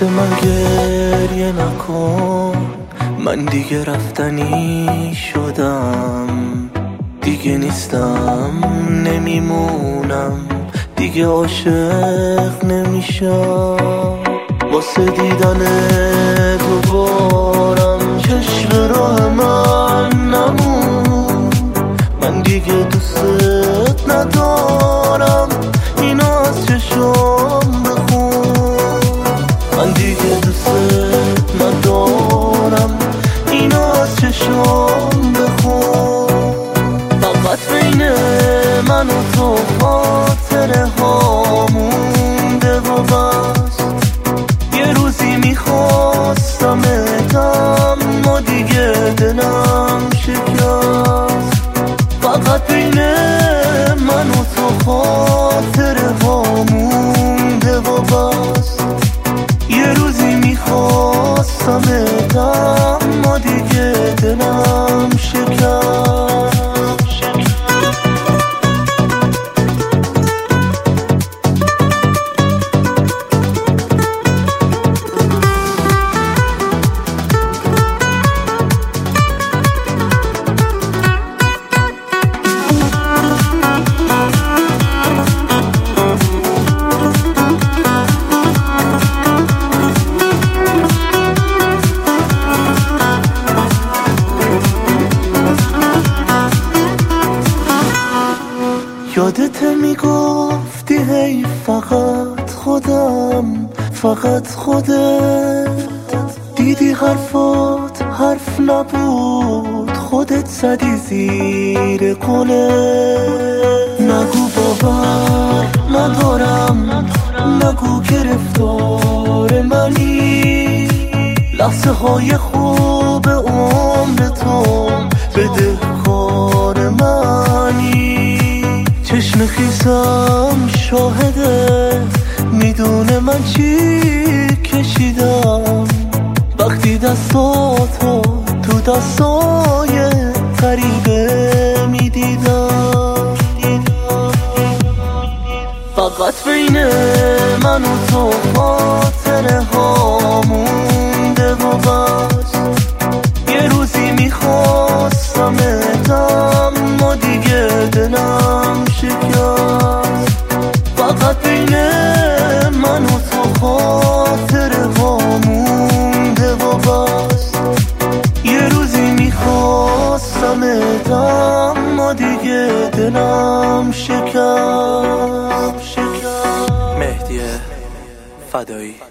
واسه من گریه نکن، من دیگه رفتنی شدم، دیگه نیستم نمیمونم، دیگه عاشق نمیشم. واسه دیدن دوبارم چشم راه من نمون، من دیگه دوست ندارم، اینو از چشم بخون. من دیگه دوست ندارم، اینو از چشم بخون. فقط بین من و تو خاطره ها مونده و بس، یه روزی میخواستم اما دیگه دلم شکست. فقط بین من و تو خاطره ها مونده و بس، یه روزی میخواستم اما دیگه دلم شکست. یادت میگفتی هی فقط خودم، فقط خودت، دیدی حرفات حرف نبود، خودت زدی زیر قله. نگو باور ندارم، نگو گرفتار منی، لحظه های خوب عمر تو بده کار منی. چشم خیسم شاهده، میدونه من چی کشیدم، وقتی دستاتو تو دستای غریبه میدیدم. فقط بین من و تو خاطره ها مونده و بس، یه روزی میخواستم اما دیگه دلم شکست. فقط بین من و تو خاطره ها مونده و بس، یه روزی میخواستم اما دیگه دلم شکست. مهدی فدایی.